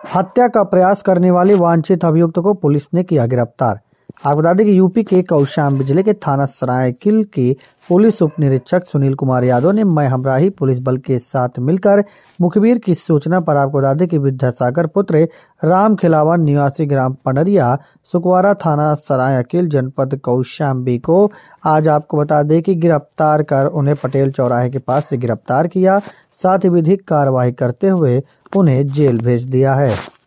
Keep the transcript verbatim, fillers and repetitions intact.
हत्या का प्रयास करने वाले वांछित अभियुक्त को पुलिस ने किया गिरफ्तार। आपको बता दें कि यूपी के कौशाम्बी जिले के थाना सरायकिल के पुलिस उप निरीक्षक सुनील कुमार यादव ने मैं हमराही पुलिस बल के साथ मिलकर मुखबिर की सूचना पर आपको बता दें कि विद्यासागर पुत्र राम खिलावन निवासी ग्राम पंडरिया सुकवारा थाना सरायकिल जनपद कौशाम्बी को आज आपको बता दें कि गिरफ्तार कर उन्हें पटेल चौराहे के पास से गिरफ्तार किया, साथ ही विधिक कार्रवाई करते हुए उन्हें जेल भेज दिया है।